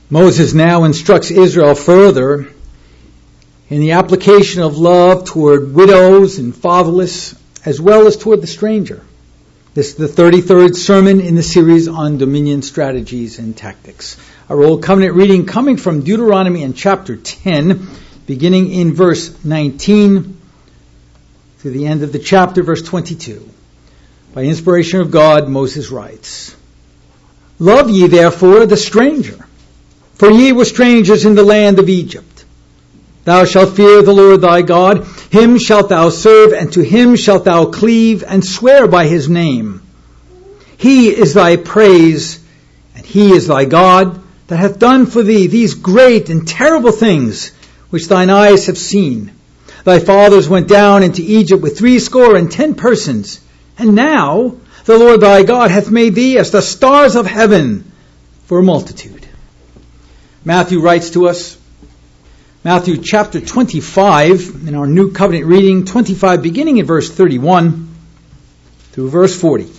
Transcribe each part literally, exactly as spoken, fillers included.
Moses now instructs Israel further in the application of love toward widows and fatherless, as well as toward the stranger. This is the thirty-third sermon in the series on dominion strategies and tactics. Our Old Covenant reading coming from Deuteronomy in chapter ten, beginning in verse nineteen to the end of the chapter, verse twenty-two. By inspiration of God, Moses writes, "Love ye therefore the stranger, for ye were strangers in the land of Egypt. Thou shalt fear the Lord thy God, him shalt thou serve, and to him shalt thou cleave, and swear by his name. He is thy praise, and he is thy God, that hath done for thee these great and terrible things, which thine eyes have seen. Thy fathers went down into Egypt with threescore and ten persons, and now the Lord thy God hath made thee as the stars of heaven for a multitude." Matthew writes to us, Matthew chapter twenty-five, in our New Covenant reading, twenty-five, beginning in verse thirty-one through verse forty,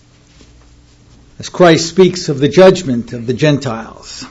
as Christ speaks of the judgment of the Gentiles.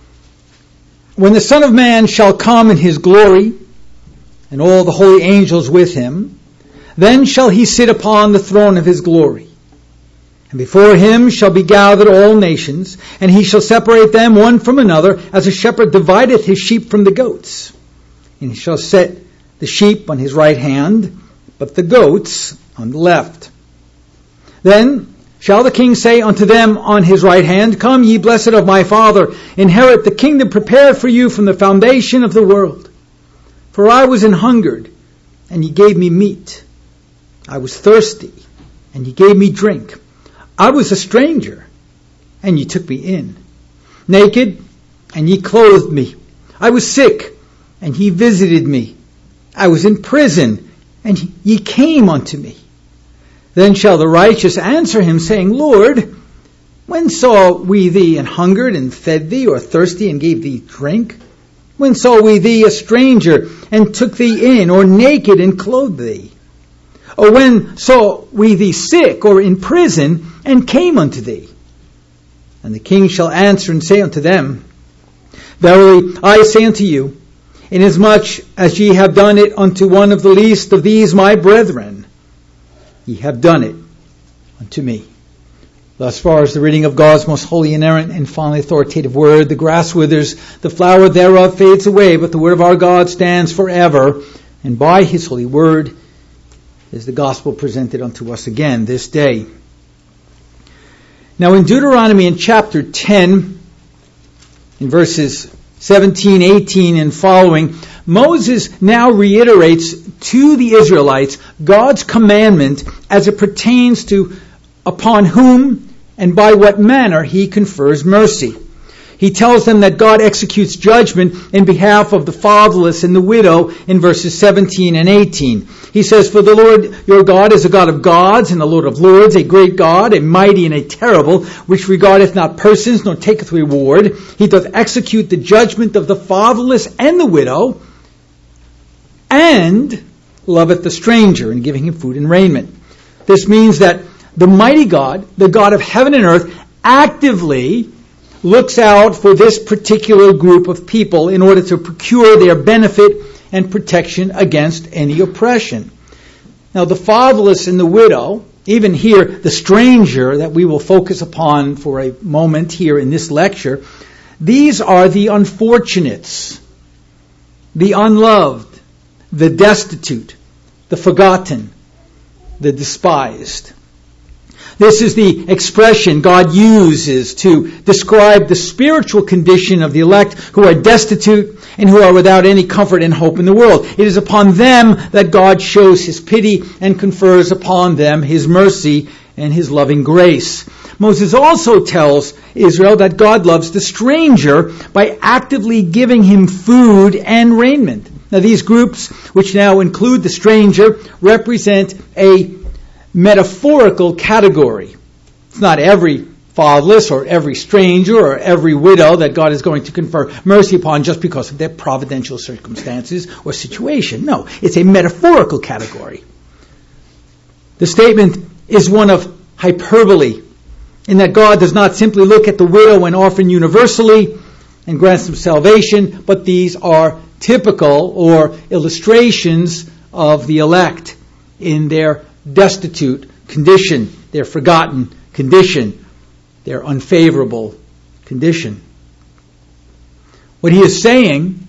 "When the Son of Man shall come in his glory, and all the holy angels with him, then shall he sit upon the throne of his glory. And before him shall be gathered all nations, and he shall separate them one from another, as a shepherd divideth his sheep from the goats. And he shall set the sheep on his right hand, but the goats on the left. Then shall the king say unto them on his right hand, Come, ye blessed of my Father, inherit the kingdom prepared for you from the foundation of the world. For I was an hungered, and ye gave me meat. I was thirsty, and ye gave me drink. I was a stranger, and ye took me in. Naked, and ye clothed me. I was sick, and ye visited me. I was in prison, and ye came unto me. Then shall the righteous answer him, saying, Lord, when saw we thee an hungered, and fed thee, or thirsty, and gave thee drink? When saw we thee a stranger, and took thee in, or naked, and clothed thee? Or when saw we thee sick, or in prison, and came unto thee? And the king shall answer and say unto them, Verily I say unto you, inasmuch as ye have done it unto one of the least of these my brethren, ye have done it unto me." Thus far as the reading of God's most holy, inerrant, and finally authoritative word. The grass withers, the flower thereof fades away, but the word of our God stands forever. And by his holy word is the gospel presented unto us again this day. Now in Deuteronomy in chapter ten, in verses seventeen, eighteen, and following, Moses now reiterates to the Israelites God's commandment as it pertains to upon whom and by what manner he confers mercy. He tells them that God executes judgment in behalf of the fatherless and the widow in verses seventeen and eighteen. He says, For the Lord your God is a God of gods and a Lord of lords, a great God, a mighty and a terrible, which regardeth not persons nor taketh reward. He doth execute the judgment of the fatherless and the widow, and loveth the stranger in giving him food and raiment. This means that the mighty God, the God of heaven and earth, actively looks out for this particular group of people in order to procure their benefit and protection against any oppression. Now, the fatherless and the widow, even here, the stranger that we will focus upon for a moment here in this lecture, these are the unfortunates, the unloved, the destitute, the forgotten, the despised. This is the expression God uses to describe the spiritual condition of the elect who are destitute and who are without any comfort and hope in the world. It is upon them that God shows his pity and confers upon them his mercy and his loving grace. Moses also tells Israel that God loves the stranger by actively giving him food and raiment. Now these groups, which now include the stranger, represent a metaphorical category. It's not every fatherless or every stranger or every widow that God is going to confer mercy upon just because of their providential circumstances or situation. No, it's a metaphorical category. The statement is one of hyperbole, in that God does not simply look at the widow and orphan universally and grants them salvation, but these are typical or illustrations of the elect in their destitute condition, their forgotten condition, their unfavorable condition. What he is saying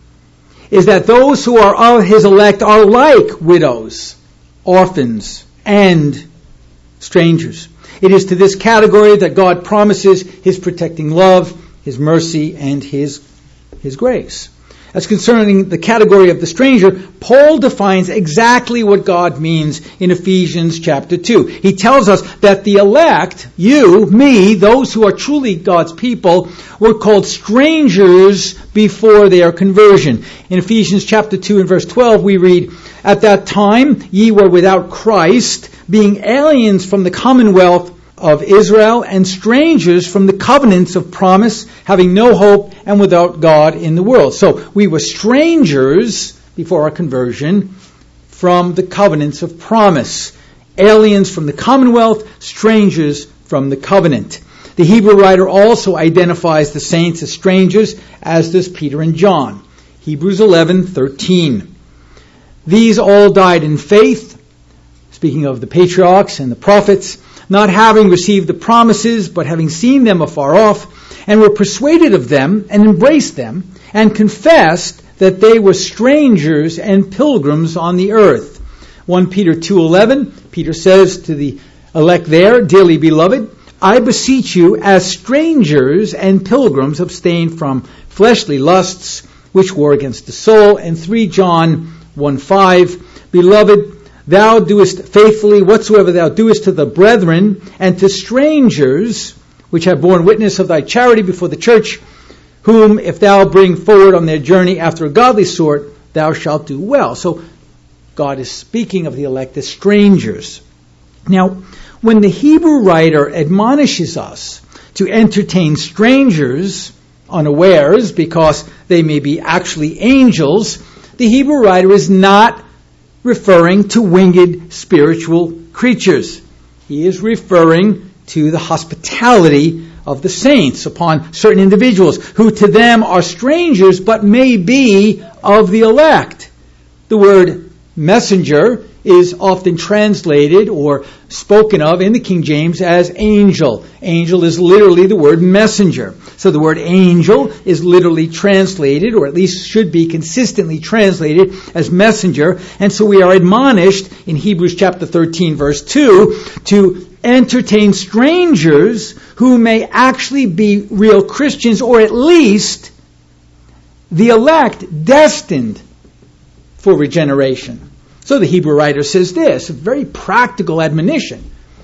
is that those who are of his elect are like widows, orphans, and strangers. It is to this category that God promises his protecting love, his mercy, and his, his grace. As concerning the category of the stranger, Paul defines exactly what God means in Ephesians chapter two. He tells us that the elect, you, me, those who are truly God's people, were called strangers before their conversion. In Ephesians chapter two and verse twelve we read, "At that time ye were without Christ, being aliens from the commonwealth of Israel and strangers from the covenants of promise, having no hope and without God in the world." So we were strangers before our conversion from the covenants of promise. Aliens from the commonwealth, strangers from the covenant. The Hebrew writer also identifies the saints as strangers, as does Peter and John. Hebrews eleven thirteen. "These all died in faith," speaking of the patriarchs and the prophets, "not having received the promises, but having seen them afar off, and were persuaded of them, and embraced them, and confessed that they were strangers and pilgrims on the earth." First Peter two eleven, Peter says to the elect there, "Dearly beloved, I beseech you, as strangers and pilgrims, abstain from fleshly lusts, which war against the soul." And First John one five, "Beloved, thou doest faithfully whatsoever thou doest to the brethren and to strangers, which have borne witness of thy charity before the church, whom if thou bring forward on their journey after a godly sort, thou shalt do well." So God is speaking of the elect as strangers. Now, when the Hebrew writer admonishes us to entertain strangers unawares because they may be actually angels, the Hebrew writer is not referring to winged spiritual creatures. He is referring to the hospitality of the saints upon certain individuals who to them are strangers but may be of the elect. The word messenger is often translated or spoken of in the King James as angel. Angel is literally the word messenger. So the word angel is literally translated, or at least should be consistently translated, as messenger. And so we are admonished in Hebrews chapter thirteen verse two to entertain strangers who may actually be real Christians, or at least the elect destined for regeneration. So the Hebrew writer says this, a very practical admonition.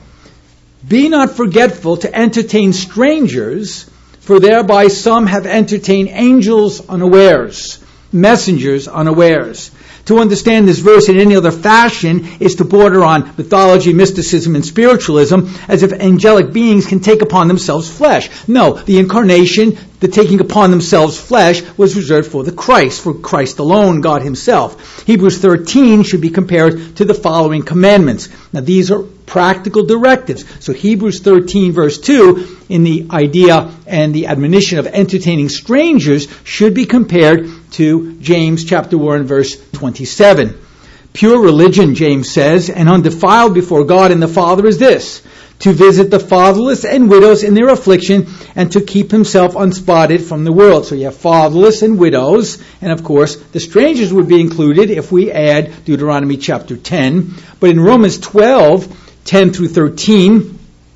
"Be not forgetful to entertain strangers, for thereby some have entertained angels unawares, messengers unawares." To understand this verse in any other fashion is to border on mythology, mysticism, and spiritualism, as if angelic beings can take upon themselves flesh. No, the incarnation, the taking upon themselves flesh, was reserved for the Christ, for Christ alone, God himself. Hebrews thirteen should be compared to the following commandments. Now these are practical directives. So Hebrews thirteen verse two, in the idea and the admonition of entertaining strangers, should be compared to James chapter one verse twenty-seven. "Pure religion," James says, "and undefiled before God and the Father is this, to visit the fatherless and widows in their affliction, and to keep himself unspotted from the world." So you have fatherless and widows, and of course the strangers would be included if we add Deuteronomy chapter ten. But in Romans twelve, ten through thirteen,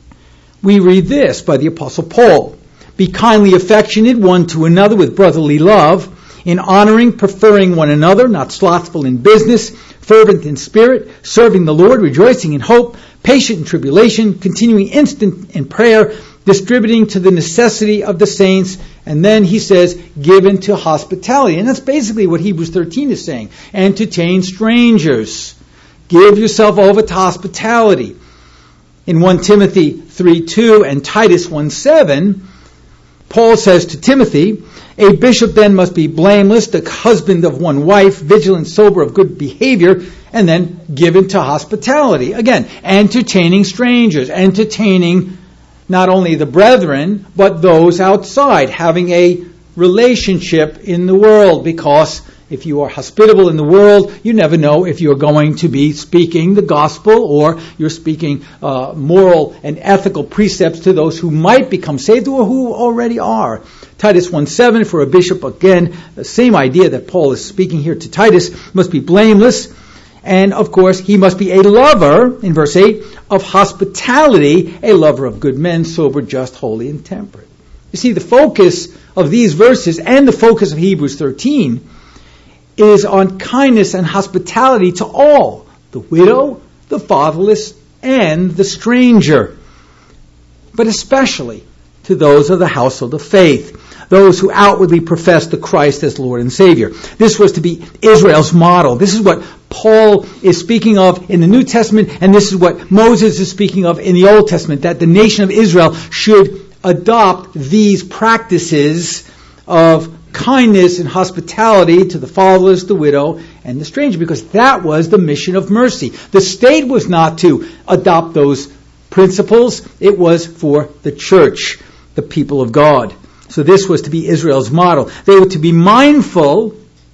we read this by the Apostle Paul. "Be kindly affectionate one to another with brotherly love, in honoring, preferring one another, not slothful in business, fervent in spirit, serving the Lord, rejoicing in hope, patient in tribulation, continuing instant in prayer, distributing to the necessity of the saints." And then he says, "given to hospitality." And that's basically what Hebrews thirteen is saying. Entertain strangers. Give yourself over to hospitality. In First Timothy three two and Titus one seven, Paul says to Timothy, "A bishop then must be blameless, the husband of one wife, vigilant, sober, of good behavior," and then given to hospitality. Again, entertaining strangers, entertaining not only the brethren, but those outside, having a relationship in the world, because if you are hospitable in the world, you never know if you're going to be speaking the gospel or you're speaking uh, moral and ethical precepts to those who might become saved or who already are. Titus one seven, for a bishop, again, the same idea that Paul is speaking here to Titus, must be blameless. And, of course, he must be a lover, in verse eight, of hospitality, a lover of good men, sober, just, holy, and temperate. You see, the focus of these verses and the focus of Hebrews thirteen is on kindness and hospitality to all, the widow, the fatherless, and the stranger, but especially to those of the household of faith, those who outwardly profess the Christ as Lord and Savior. This was to be Israel's model. This is what Paul is speaking of in the New Testament, and this is what Moses is speaking of in the Old Testament, that the nation of Israel should adopt these practices of kindness and hospitality to the fatherless, the widow, and the stranger, because that was the mission of mercy. The state was not to adopt those principles. It was for the church, the people of God. So this was to be Israel's model. They were to be mindful,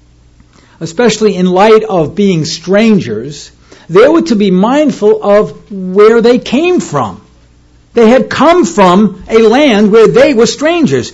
especially in light of being strangers, they were to be mindful of where they came from. They had come from a land where they were strangers.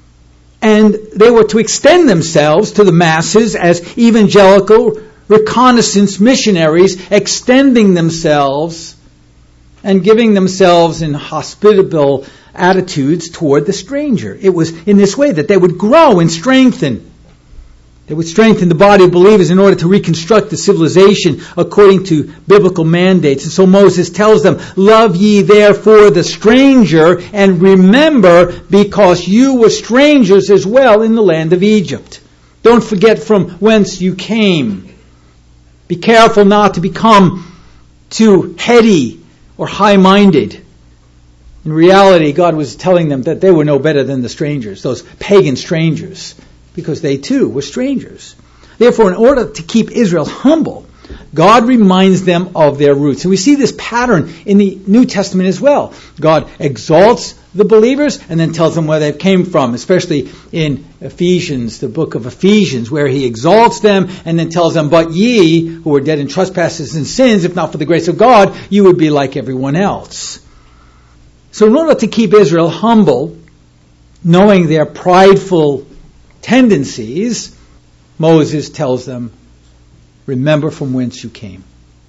And they were to extend themselves to the masses as evangelical reconnaissance missionaries, extending themselves and giving themselves in hospitable attitudes toward the stranger. It was in this way that they would grow and strengthen. They would strengthen the body of believers in order to reconstruct the civilization according to biblical mandates. And so Moses tells them, love ye therefore the stranger, and remember, because you were strangers as well in the land of Egypt. Don't forget from whence you came. Be careful not to become too heady or high-minded. In reality, God was telling them that they were no better than the strangers, those pagan strangers, because they too were strangers. Therefore, in order to keep Israel humble, God reminds them of their roots. And we see this pattern in the New Testament as well. God exalts the believers and then tells them where they came from, especially in Ephesians, the book of Ephesians, where he exalts them and then tells them, but ye, who were dead in trespasses and sins, if not for the grace of God, you would be like everyone else. So in order to keep Israel humble, knowing their prideful tendencies, Moses tells them, remember from whence you came.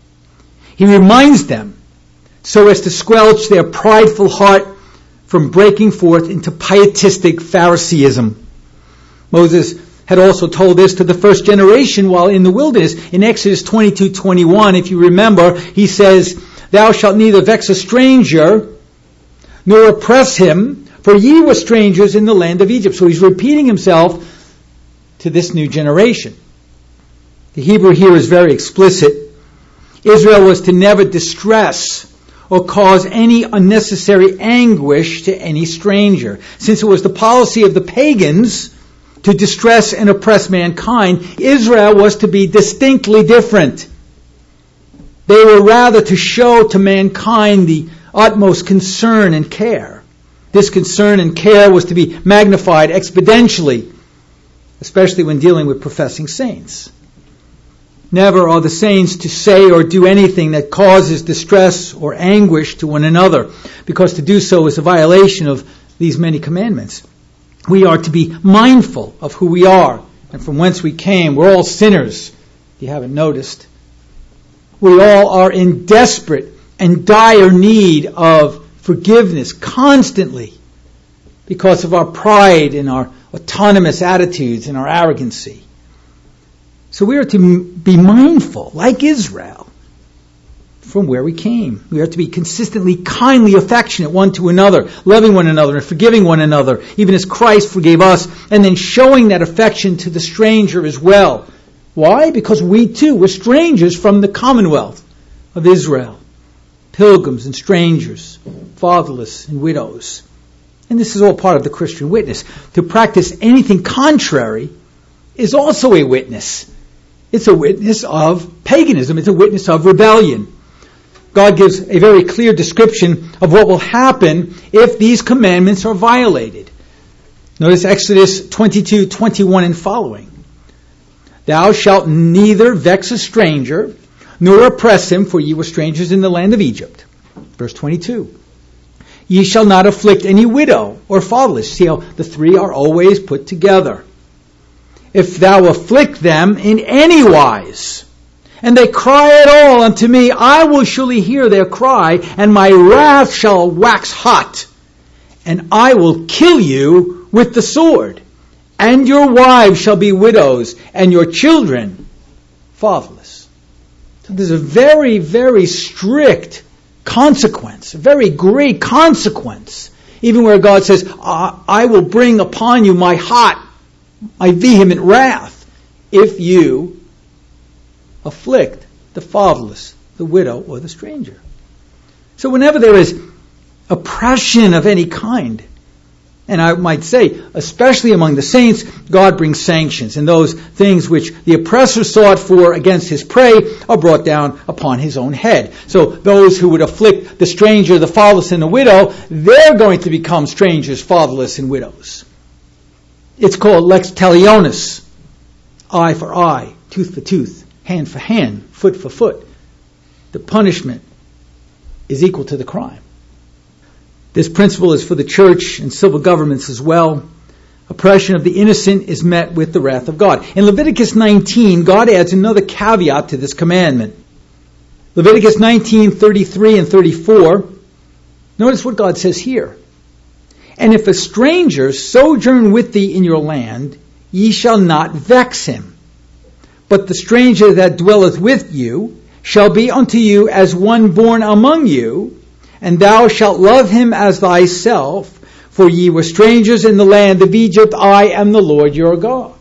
He reminds them so as to squelch their prideful heart from breaking forth into pietistic Phariseeism. Moses had also told this to the first generation while in the wilderness. In Exodus twenty-two twenty-one, if you remember, he says, thou shalt neither vex a stranger nor oppress him, for ye were strangers in the land of Egypt. So he's repeating himself to this new generation. The Hebrew here is very explicit. Israel was to never distress or cause any unnecessary anguish to any stranger. Since it was the policy of the pagans to distress and oppress mankind, Israel was to be distinctly different. They were rather to show to mankind the utmost concern and care. This concern and care was to be magnified exponentially, especially when dealing with professing saints. Never are the saints to say or do anything that causes distress or anguish to one another, because to do so is a violation of these many commandments. We are to be mindful of who we are and from whence we came. We're all sinners, if you haven't noticed. We all are in desperate and dire need of forgiveness constantly because of our pride and our autonomous attitudes and our arrogancy. So we are to be mindful, like Israel, from where we came. We are to be consistently kindly affectionate one to another, loving one another and forgiving one another, even as Christ forgave us, and then showing that affection to the stranger as well. Why? Because we too were strangers from the commonwealth of Israel. Pilgrims and strangers, fatherless and widows. And this is all part of the Christian witness. To practice anything contrary is also a witness. It's a witness of paganism. It's a witness of rebellion. God gives a very clear description of what will happen if these commandments are violated. Notice Exodus twenty-two, twenty-one and following. Thou shalt neither vex a stranger, nor oppress him, for ye were strangers in the land of Egypt. Verse twenty-two. Ye shall not afflict any widow or fatherless. See how the three are always put together. If thou afflict them in any wise, and they cry at all unto me, I will surely hear their cry, and my wrath shall wax hot, and I will kill you with the sword, and your wives shall be widows, and your children fatherless. So there's a very, very strict consequence, a very great consequence, even where God says, I will bring upon you my hot, my vehement wrath, if you afflict the fatherless, the widow, or the stranger. So whenever there is oppression of any kind, and I might say, especially among the saints, God brings sanctions, and those things which the oppressor sought for against his prey are brought down upon his own head. So those who would afflict the stranger, the fatherless, and the widow, they're going to become strangers, fatherless, and widows. It's called lex talionis, eye for eye, tooth for tooth, hand for hand, foot for foot. The punishment is equal to the crime. This principle is for the church and civil governments as well. Oppression of the innocent is met with the wrath of God. In Leviticus nineteen, God adds another caveat to this commandment. Leviticus nineteen, thirty-three and thirty-four. Notice what God says here. And if a stranger sojourn with thee in your land, ye shall not vex him. But the stranger that dwelleth with you shall be unto you as one born among you, and thou shalt love him as thyself, for ye were strangers in the land of Egypt. I am the Lord your God.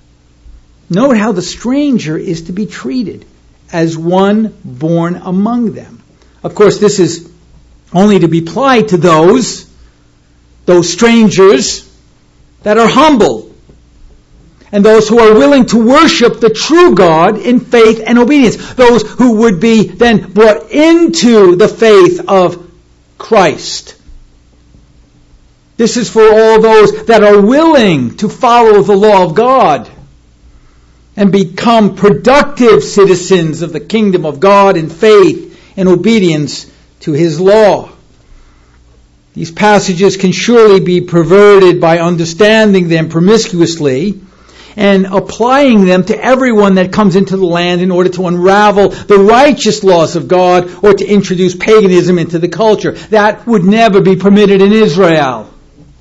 Note how the stranger is to be treated as one born among them. Of course, this is only to be applied to those, those strangers that are humble, and those who are willing to worship the true God in faith and obedience. Those who would be then brought into the faith of Christ. This is for all those that are willing to follow the law of God and become productive citizens of the kingdom of God in faith and obedience to His law. These passages can surely be perverted by understanding them promiscuously and applying them to everyone that comes into the land in order to unravel the righteous laws of God or to introduce paganism into the culture. That would never be permitted in Israel.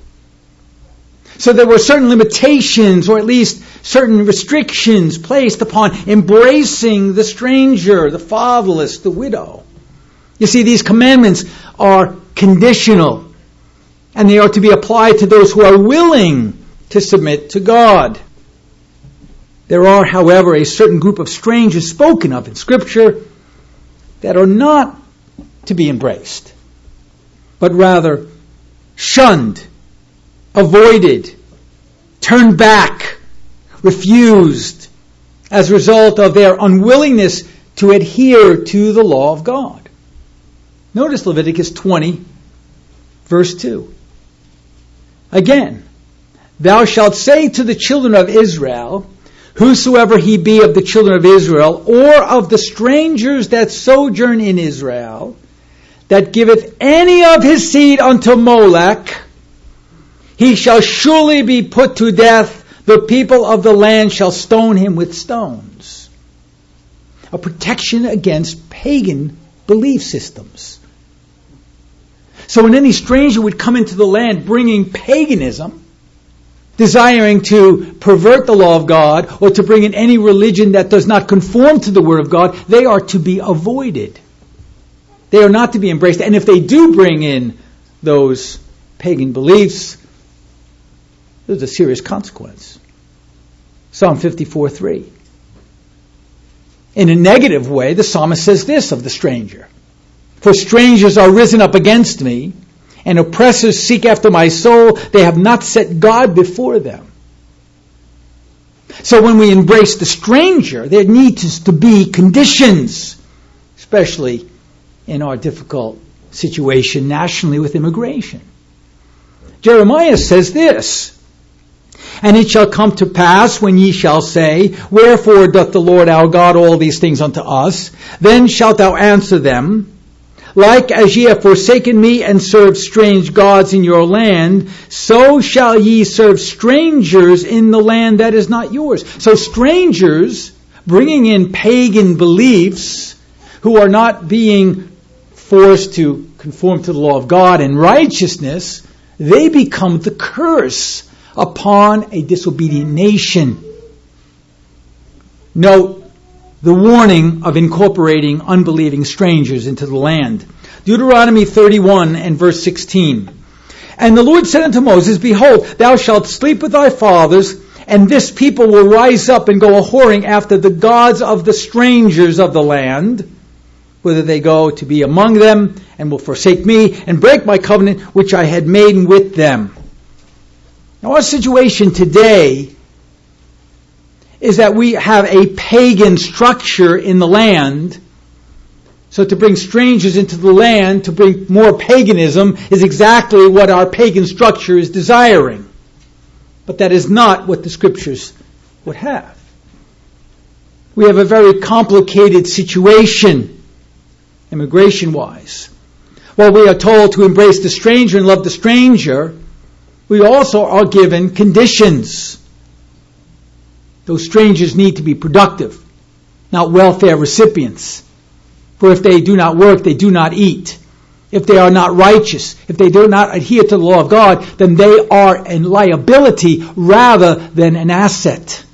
So there were certain limitations, or at least certain restrictions placed upon embracing the stranger, the fatherless, the widow. You see, these commandments are conditional, and they are to be applied to those who are willing to submit to God. There are, however, a certain group of strangers spoken of in Scripture that are not to be embraced, but rather shunned, avoided, turned back, refused, as a result of their unwillingness to adhere to the law of God. Notice Leviticus twenty, verse two. Again, thou shalt say to the children of Israel, whosoever he be of the children of Israel, or of the strangers that sojourn in Israel, that giveth any of his seed unto Molech, he shall surely be put to death. The people of the land shall stone him with stones. A protection against pagan belief systems. So when any stranger would come into the land bringing paganism, desiring to pervert the law of God, or to bring in any religion that does not conform to the Word of God, they are to be avoided. They are not to be embraced. And if they do bring in those pagan beliefs, there's a serious consequence. Psalm fifty-four three. In a negative way, the psalmist says this of the stranger. For strangers are risen up against me, and oppressors seek after my soul. They have not set God before them. So when we embrace the stranger, there needs to be conditions, especially in our difficult situation nationally with immigration. Jeremiah says this And it shall come to pass, when ye shall say, Wherefore doth the Lord our God all these things unto us? Then shalt thou answer them, Like as ye have forsaken me, and served strange gods in your land, so shall ye serve strangers in the land that is not yours. So strangers, bringing in pagan beliefs, who are not being forced to conform to the law of God and righteousness, they become the curse upon a disobedient nation. Note the warning of incorporating unbelieving strangers into the land. Deuteronomy thirty-one and verse sixteen. And the Lord said unto Moses, Behold, thou shalt sleep with thy fathers, and this people will rise up and go a-whoring after the gods of the strangers of the land, whether they go to be among them, and will forsake me, and break my covenant which I had made with them. Now our situation today is that we have a pagan structure in the land. So to bring strangers into the land, to bring more paganism, is exactly what our pagan structure is desiring. But that is not what the Scriptures would have. We have a very complicated situation, immigration-wise. While we are told to embrace the stranger and love the stranger, we also are given conditions. Those strangers need to be productive, not welfare recipients. For if they do not work, they do not eat. If they are not righteous, if they do not adhere to the law of God, then they are a liability rather than an asset.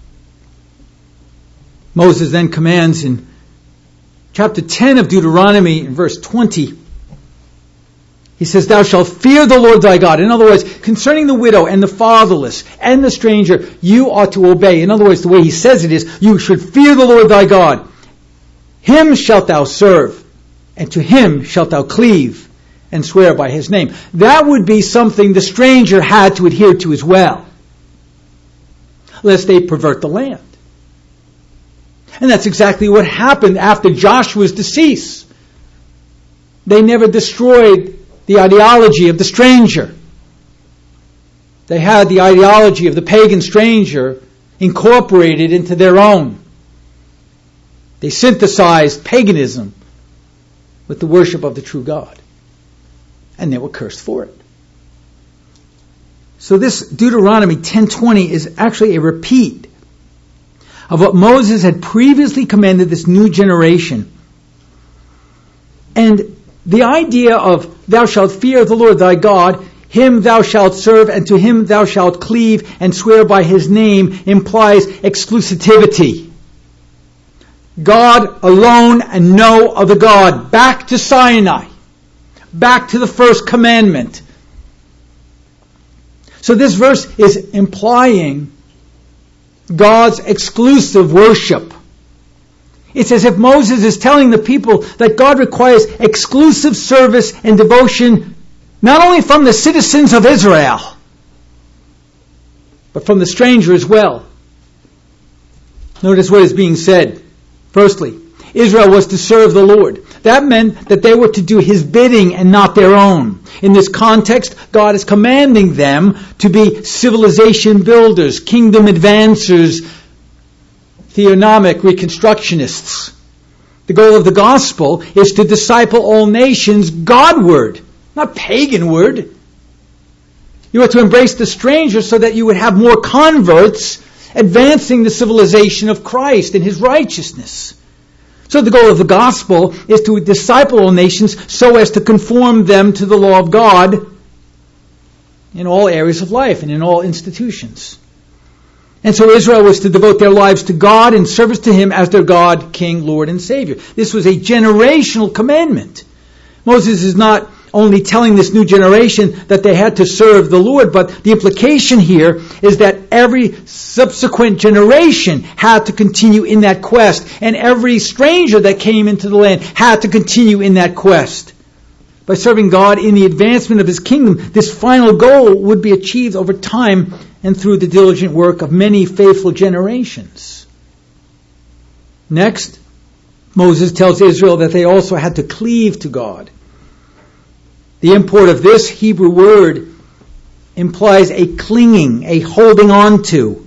Moses then commands in chapter ten of Deuteronomy, in verse twenty, he says, Thou shalt fear the Lord thy God. In other words, concerning the widow and the fatherless and the stranger, you ought to obey. In other words, the way he says it is, you should fear the Lord thy God. Him shalt thou serve, and to him shalt thou cleave, and swear by his name. That would be something the stranger had to adhere to as well, lest they pervert the land. And that's exactly what happened after Joshua's decease. They never destroyed the ideology of the stranger. They had the ideology of the pagan stranger incorporated into their own. They synthesized paganism with the worship of the true God. And they were cursed for it. So this Deuteronomy ten twenty is actually a repeat of what Moses had previously commanded this new generation. And the idea of thou shalt fear the Lord thy God, him thou shalt serve, and to him thou shalt cleave and swear by his name implies exclusivity. God alone and no other God. Back to Sinai. Back to the first commandment. So this verse is implying God's exclusive worship. It's as if Moses is telling the people that God requires exclusive service and devotion not only from the citizens of Israel, but from the stranger as well. Notice what is being said. Firstly, Israel was to serve the Lord. That meant that they were to do his bidding and not their own. In this context, God is commanding them to be civilization builders, kingdom advancers, theonomic reconstructionists. The goal of the gospel is to disciple all nations Godward, not paganward. You are to embrace the stranger so that you would have more converts advancing the civilization of Christ and his righteousness. So the goal of the gospel is to disciple all nations so as to conform them to the law of God in all areas of life and in all institutions. And so Israel was to devote their lives to God in service to him as their God, King, Lord, and Savior. This was a generational commandment. Moses is not only telling this new generation that they had to serve the Lord, but the implication here is that every subsequent generation had to continue in that quest, and every stranger that came into the land had to continue in that quest. By serving God in the advancement of his kingdom, this final goal would be achieved over time and through the diligent work of many faithful generations. Next, Moses tells Israel that they also had to cleave to God. The import of this Hebrew word implies a clinging, a holding on to,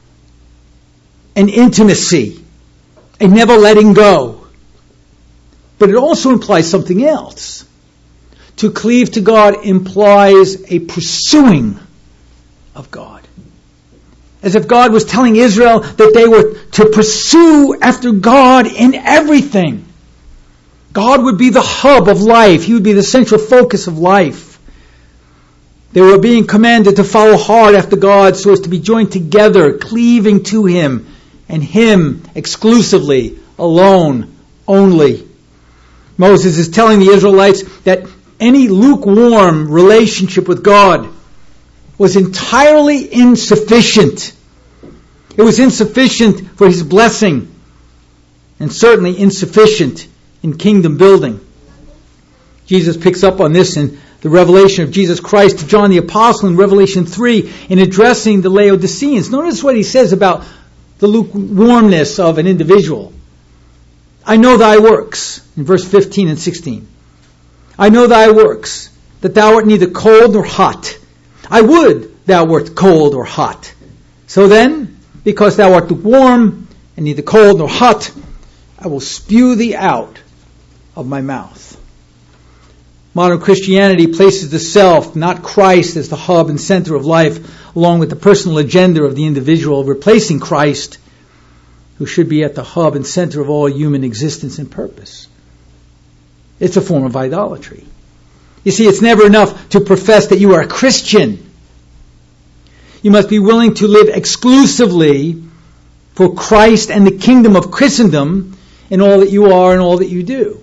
an intimacy, a never letting go. But it also implies something else. To cleave to God implies a pursuing of God. As if God was telling Israel that they were to pursue after God in everything. God would be the hub of life. He would be the central focus of life. They were being commanded to follow hard after God so as to be joined together, cleaving to Him and Him exclusively, alone, only. Moses is telling the Israelites that any lukewarm relationship with God was entirely insufficient. It was insufficient for His blessing, and certainly insufficient in kingdom building. Jesus picks up on this in the revelation of Jesus Christ to John the Apostle in Revelation three in addressing the Laodiceans. Notice what he says about the lukewarmness of an individual. I know thy works, in verse fifteen and sixteen. I know thy works, that thou art neither cold nor hot. I would thou wert cold or hot. So then, because thou art lukewarm, and neither cold nor hot, I will spew thee out of my mouth. Modern Christianity places the self, not Christ, as the hub and center of life, along with the personal agenda of the individual, replacing Christ, who should be at the hub and center of all human existence and purpose. It's a form of idolatry. You see, it's never enough to profess that you are a Christian. You must be willing to live exclusively for Christ and the kingdom of Christendom in all that you are and all that you do.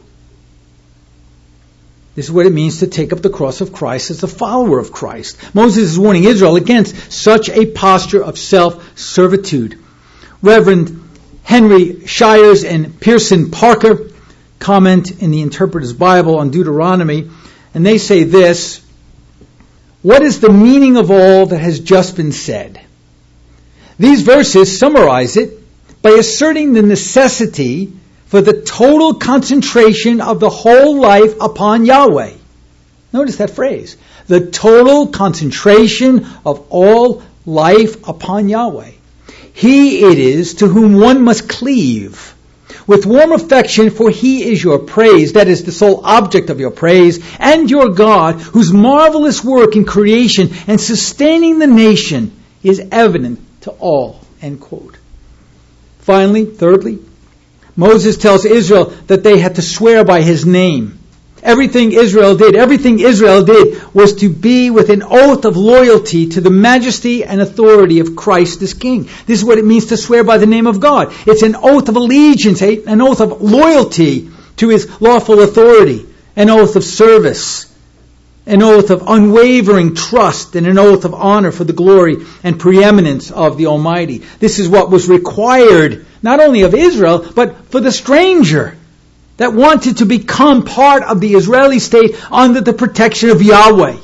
This is what it means to take up the cross of Christ as a follower of Christ. Moses is warning Israel against such a posture of self-servitude. Reverend Henry Shires and Pearson Parker comment in the Interpreter's Bible on Deuteronomy, and they say this: what is the meaning of all that has just been said? These verses summarize it by asserting the necessity for the total concentration of the whole life upon Yahweh. Notice that phrase. The total concentration of all life upon Yahweh. He it is to whom one must cleave with warm affection, for He is your praise, that is the sole object of your praise, and your God, whose marvelous work in creation and sustaining the nation is evident to all. End quote. Finally, thirdly, Moses tells Israel that they had to swear by His name. Everything Israel did, everything Israel did was to be with an oath of loyalty to the majesty and authority of Christ as King. This is what it means to swear by the name of God. It's an oath of allegiance, an oath of loyalty to His lawful authority, an oath of service, an oath of unwavering trust, and an oath of honor for the glory and preeminence of the Almighty. This is what was required not only of Israel, but for the stranger that wanted to become part of the Israeli state under the protection of Yahweh.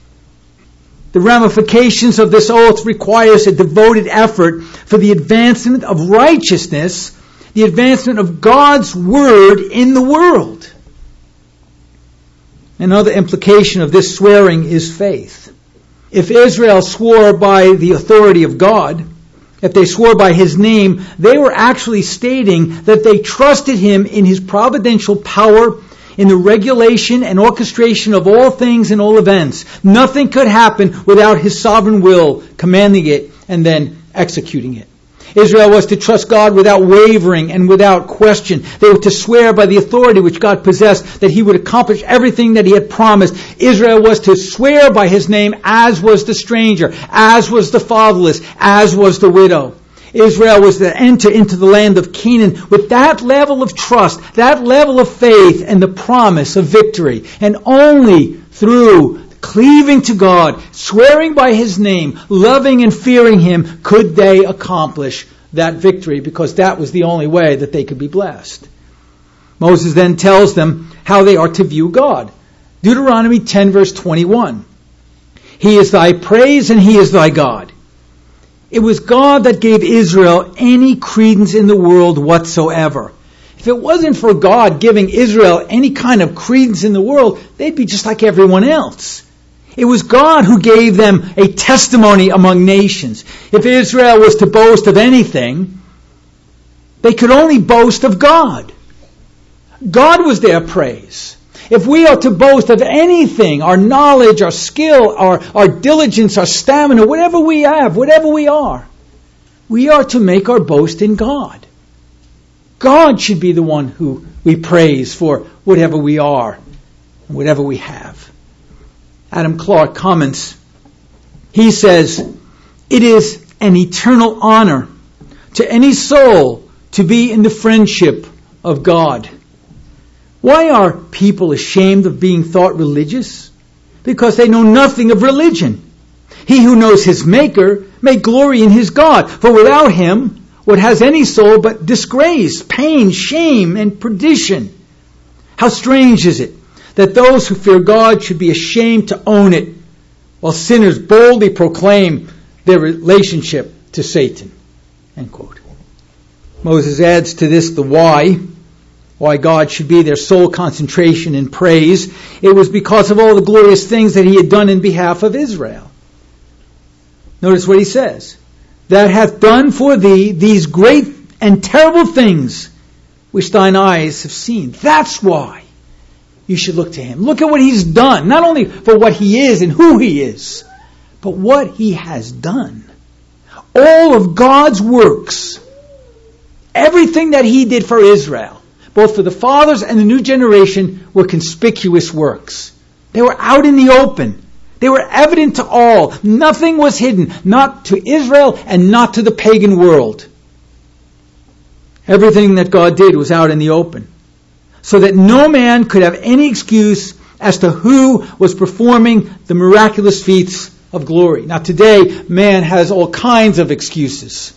The ramifications of this oath requires a devoted effort for the advancement of righteousness, the advancement of God's word in the world. Another implication of this swearing is faith. If Israel swore by the authority of God, if they swore by His name, they were actually stating that they trusted Him in His providential power, in the regulation and orchestration of all things and all events. Nothing could happen without His sovereign will, commanding it and then executing it. Israel was to trust God without wavering and without question. They were to swear by the authority which God possessed that He would accomplish everything that He had promised. Israel was to swear by His name, as was the stranger, as was the fatherless, as was the widow. Israel was to enter into the land of Canaan with that level of trust, that level of faith, and the promise of victory. And only through cleaving to God, swearing by His name, loving and fearing Him, could they accomplish that victory, because that was the only way that they could be blessed. Moses then tells them how they are to view God. Deuteronomy ten verse twenty-one. He is thy praise and He is thy God. It was God that gave Israel any credence in the world whatsoever. If it wasn't for God giving Israel any kind of credence in the world, they'd be just like everyone else. It was God who gave them a testimony among nations. If Israel was to boast of anything, they could only boast of God. God was their praise. If we are to boast of anything, our knowledge, our skill, our, our diligence, our stamina, whatever we have, whatever we are, we are to make our boast in God. God should be the one who we praise for whatever we are and whatever we have. Adam Clarke comments, he says, "It is an eternal honor to any soul to be in the friendship of God." Why are people ashamed of being thought religious? Because they know nothing of religion. He who knows his Maker may glory in his God, for without him, what has any soul but disgrace, pain, shame, and perdition? How strange is it that those who fear God should be ashamed to own it, while sinners boldly proclaim their relationship to Satan. End quote. Moses adds to this the why, why God should be their sole concentration in praise. It was because of all the glorious things that he had done in behalf of Israel. Notice what he says. That hath done for thee these great and terrible things which thine eyes have seen. That's why you should look to him. Look at what he's done. Not only for what he is and who he is, but what he has done. All of God's works, everything that he did for Israel, both for the fathers and the new generation, were conspicuous works. They were out in the open. They were evident to all. Nothing was hidden, not to Israel and not to the pagan world. Everything that God did was out in the open, so that no man could have any excuse as to who was performing the miraculous feats of glory. Now today, man has all kinds of excuses.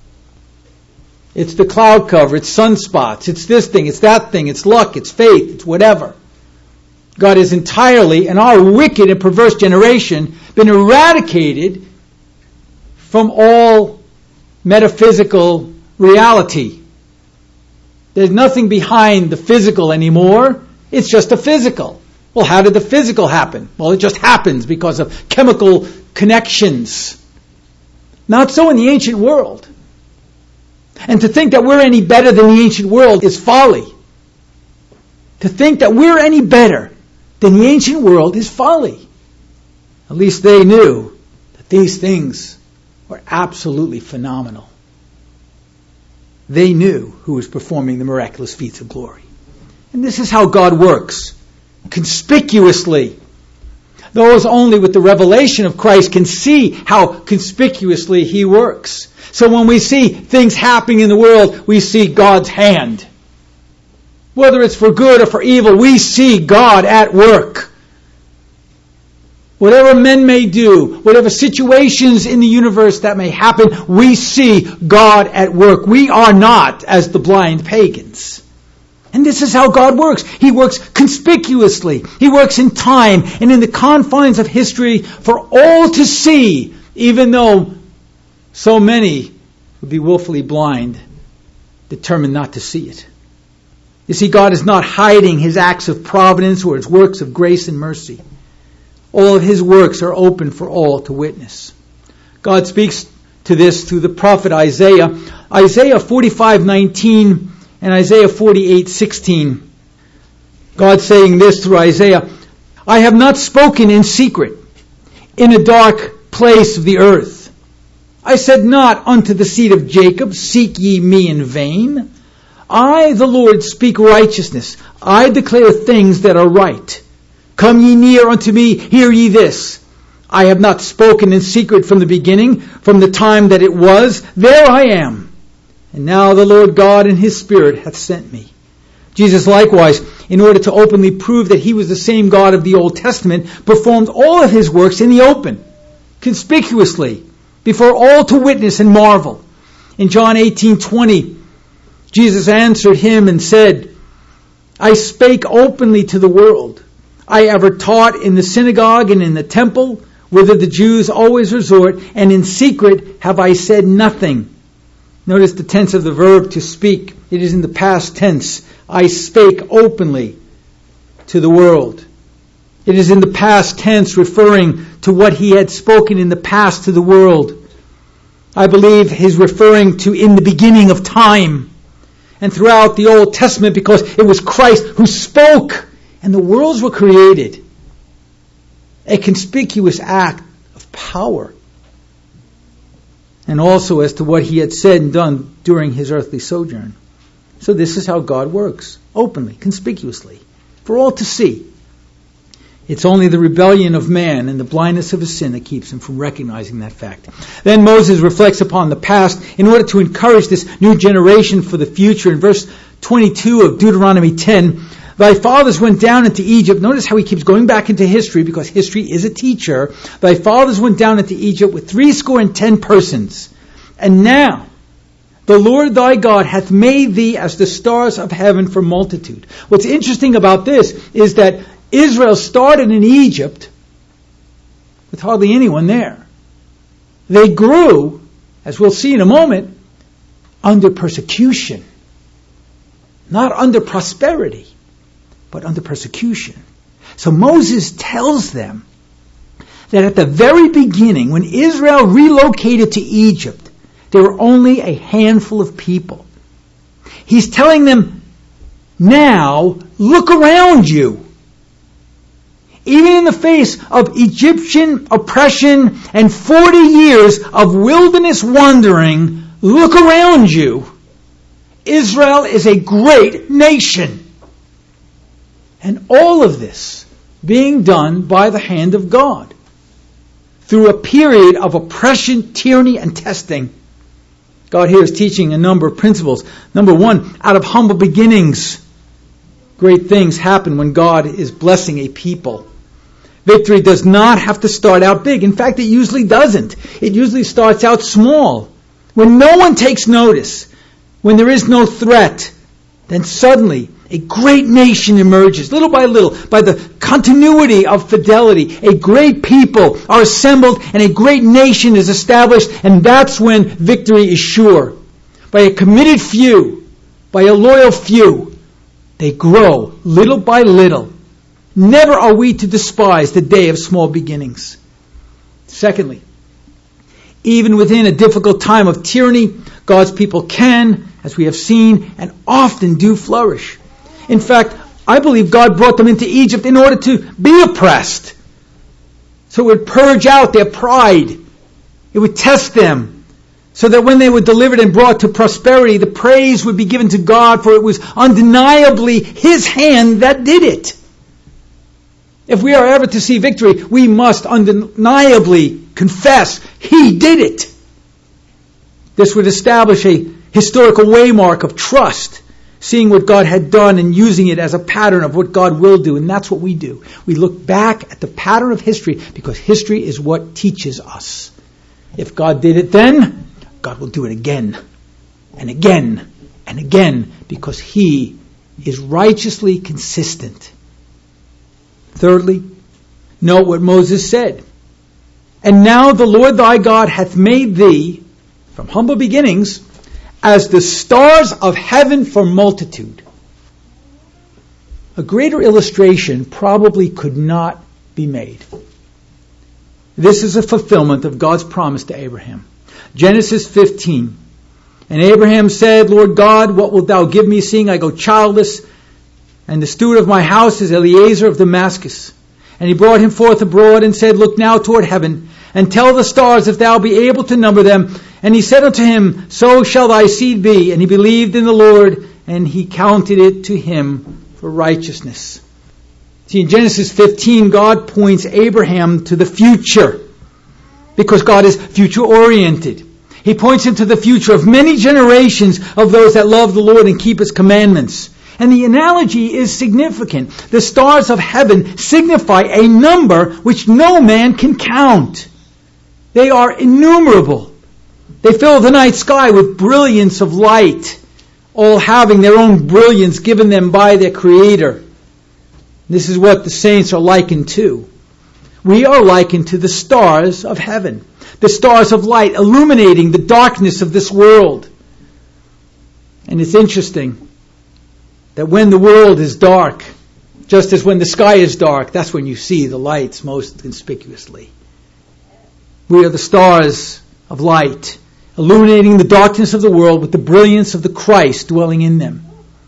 It's the cloud cover, it's sunspots, it's this thing, it's that thing, it's luck, it's faith, it's whatever. God is entirely, in our wicked and perverse generation, been eradicated from all metaphysical reality. There's nothing behind the physical anymore. It's just a physical. Well, how did the physical happen? Well, it just happens because of chemical connections. Not so in the ancient world. And to think that we're any better than the ancient world is folly. To think that we're any better than the ancient world is folly. At least they knew that these things were absolutely phenomenal. They knew who was performing the miraculous feats of glory. And this is how God works. Conspicuously. Those only with the revelation of Christ can see how conspicuously he works. So when we see things happening in the world, we see God's hand. Whether it's for good or for evil, we see God at work. Whatever men may do, whatever situations in the universe that may happen, we see God at work. We are not as the blind pagans. And this is how God works. He works conspicuously. He works in time and in the confines of history for all to see, even though so many would be willfully blind, determined not to see it. You see, God is not hiding his acts of providence or his works of grace and mercy. All of his works are open for all to witness. God speaks to this through the prophet Isaiah. Isaiah forty-five nineteen and Isaiah forty-eight sixteen. God saying this through Isaiah, I have not spoken in secret, in a dark place of the earth. I said not unto the seed of Jacob, seek ye me in vain. I, the Lord, speak righteousness. I declare things that are right. Come ye near unto me, hear ye this. I have not spoken in secret from the beginning, from the time that it was. There I am. And now the Lord God in his Spirit hath sent me. Jesus likewise, in order to openly prove that he was the same God of the Old Testament, performed all of his works in the open, conspicuously, before all to witness and marvel. In John eighteen twenty, Jesus answered him and said, I spake openly to the world. I ever taught in the synagogue and in the temple, whither the Jews always resort, and in secret have I said nothing. Notice the tense of the verb to speak. It is in the past tense. I spake openly to the world. It is in the past tense, referring to what he had spoken in the past to the world. I believe he's referring to in the beginning of time and throughout the Old Testament, because it was Christ who spoke and the worlds were created. A conspicuous act of power. And also as to what he had said and done during his earthly sojourn. So this is how God works, openly, conspicuously, for all to see. It's only the rebellion of man and the blindness of his sin that keeps him from recognizing that fact. Then Moses reflects upon the past in order to encourage this new generation for the future. In verse twenty-two of Deuteronomy ten, thy fathers went down into Egypt. Notice how he keeps going back into history, because history is a teacher. Thy fathers went down into Egypt with threescore and ten persons. And now the Lord thy God hath made thee as the stars of heaven for multitude. What's interesting about this is that Israel started in Egypt with hardly anyone there. They grew, as we'll see in a moment, under persecution. Not under prosperity, but under persecution. So Moses tells them that at the very beginning, when Israel relocated to Egypt, there were only a handful of people. He's telling them, now look around you. Even in the face of Egyptian oppression and forty years of wilderness wandering, look around you. Israel is a great nation. And all of this being done by the hand of God through a period of oppression, tyranny, and testing. God here is teaching a number of principles. Number one, out of humble beginnings, great things happen when God is blessing a people. Victory does not have to start out big. In fact, it usually doesn't. It usually starts out small. When no one takes notice, when there is no threat, then suddenly a great nation emerges, little by little, by the continuity of fidelity. A great people are assembled and a great nation is established, and that's when victory is sure. By a committed few, by a loyal few, they grow little by little. Never are we to despise the day of small beginnings. Secondly, even within a difficult time of tyranny, God's people can, as we have seen, and often do flourish. In fact, I believe God brought them into Egypt in order to be oppressed. So it would purge out their pride. It would test them. So that when they were delivered and brought to prosperity, the praise would be given to God, for it was undeniably His hand that did it. If we are ever to see victory, we must undeniably confess He did it. This would establish a historical waymark of trust, seeing what God had done and using it as a pattern of what God will do. And that's what we do. We look back at the pattern of history, because history is what teaches us. If God did it then, God will do it again and again and again, because He is righteously consistent. Thirdly, note what Moses said. And now the Lord thy God hath made thee, from humble beginnings, as the stars of heaven for multitude. A greater illustration probably could not be made. This is a fulfillment of God's promise to Abraham. Genesis fifteen. And Abraham said, Lord God, what wilt thou give me, seeing I go childless? And the steward of my house is Eliezer of Damascus. And he brought him forth abroad and said, Look now toward heaven, and tell the stars if thou be able to number them. And he said unto him, So shall thy seed be. And he believed in the Lord, and He counted it to him for righteousness. See, in Genesis fifteen, God points Abraham to the future, because God is future-oriented. He points him to the future of many generations of those that love the Lord and keep His commandments. And the analogy is significant. The stars of heaven signify a number which no man can count. They are innumerable. They fill the night sky with brilliance of light, all having their own brilliance given them by their Creator. This is what the saints are likened to. We are likened to the stars of heaven, the stars of light illuminating the darkness of this world. And it's interesting that when the world is dark, Just as when the sky is dark, that's when you see the lights most conspicuously. We are the stars of light, illuminating the darkness of the world with the brilliance of the Christ dwelling in them.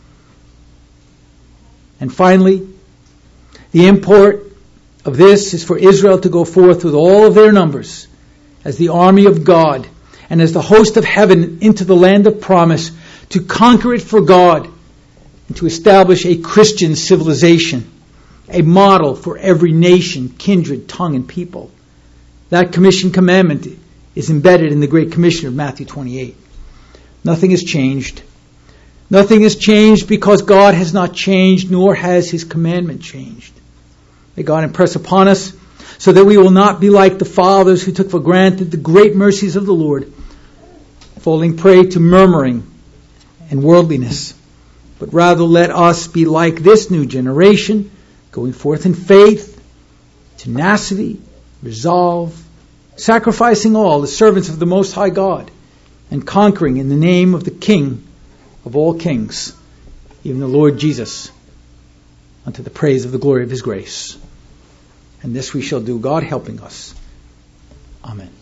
And finally, the import of this is for Israel to go forth with all of their numbers as the army of God and as the host of heaven into the land of promise, to conquer it for God and to establish a Christian civilization, a model for every nation, kindred, tongue, and people. That commission commandment is embedded in the Great Commission of Matthew twenty-eight. Nothing has changed. Nothing has changed because God has not changed, nor has His commandment changed. May God impress upon us so that we will not be like the fathers who took for granted the great mercies of the Lord, falling prey to murmuring and worldliness. But rather let us be like this new generation, going forth in faith, tenacity, resolve, sacrificing all as servants of the Most High God, and conquering in the name of the King of all kings, even the Lord Jesus, unto the praise of the glory of His grace. And this we shall do, God helping us. Amen.